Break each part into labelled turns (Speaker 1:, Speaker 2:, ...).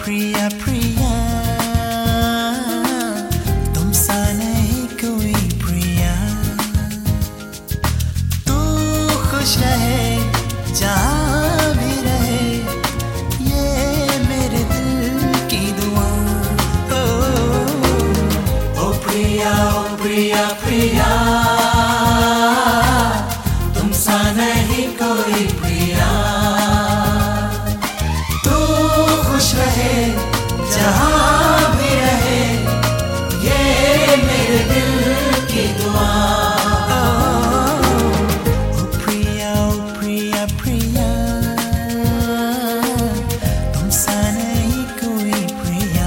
Speaker 1: प्रिया प्रिया, तुम सा नहीं कोई प्रिया। तू खुश रहे जहाँ भी रहे, ये मेरे दिल की दुआ। ओ प्रिया प्रिया, तुम सा नहीं कोई प्रिया। तू खुश रहे जहाँ भी रहे, ये मेरे दिल की दुआ। ओ प्रिया प्रिया, तुम सा नहीं कोई प्रिया।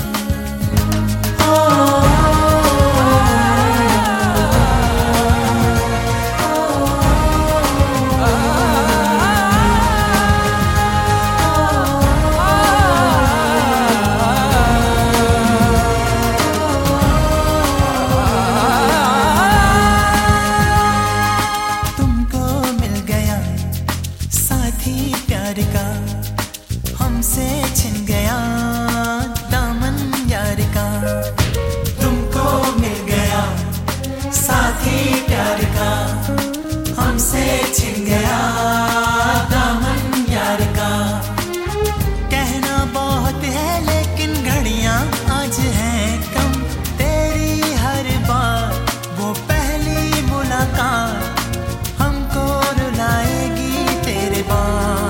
Speaker 1: प्यार का हमसे छिन गया दामन यार का, तुमको मिल गया साथी प्यार का, हमसे छिन गया दामन यार का। कहना बहुत है लेकिन घड़ियां आज हैं कम, तेरी हर बार वो पहली मुलाकात हमको रुलाएगी तेरे बाद।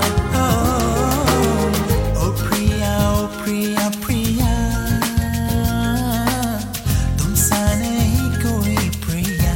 Speaker 1: प्रिया प्रिया, तुम सा नहीं कोई प्रिया।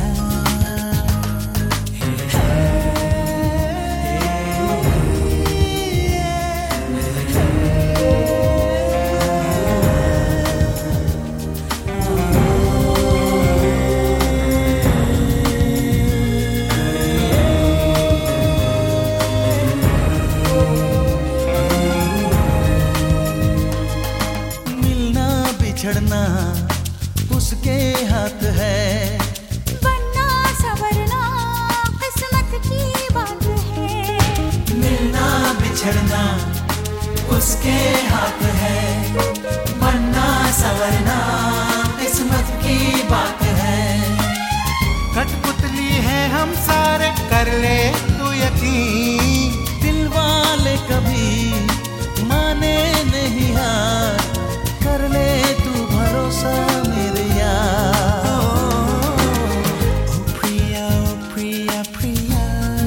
Speaker 1: बिछड़ना उसके हाथ है,
Speaker 2: बनना संवरना किस्मत की बात है।
Speaker 1: मिलना बिछड़ना उसके हाथ है, बनना संवरना किस्मत की बात है। कठपुतली है हम सारे, कर ले तू यकीन, दिल वाले कभी माने नहीं हार, कर ले तू भरोसा मेरे यार। ओ प्रिया प्रिया,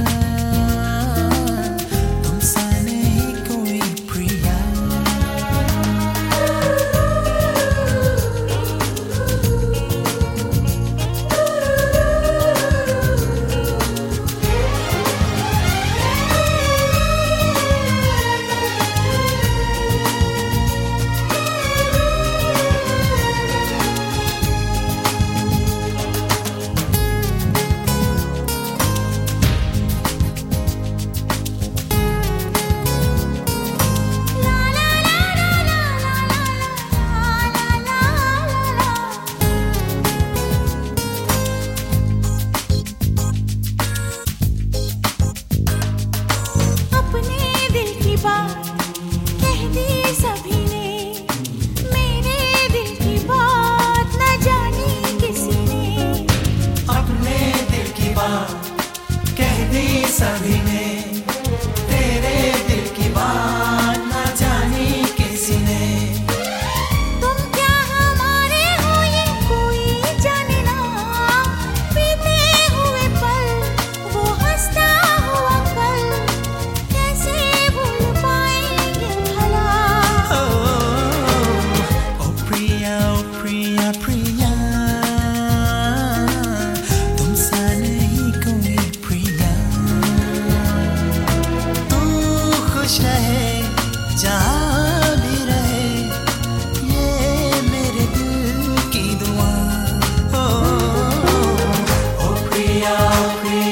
Speaker 1: तुम सा नहीं कोई प्रिया। सभी ने तेरे दिल की बात न जानी किसी ने।
Speaker 2: तुम क्या हमारे हो ये कोई जाने ना, बीते हुए पल वो हंसता हुआ कल, कैसे भूल पाएंगे भला।
Speaker 1: ओ प्रिया प्रिया, तुम सा नहीं कोई प्रिया। खुश रहे जहाँ भी रहे, ये मेरे दिल की दुआ। ओ प्रिया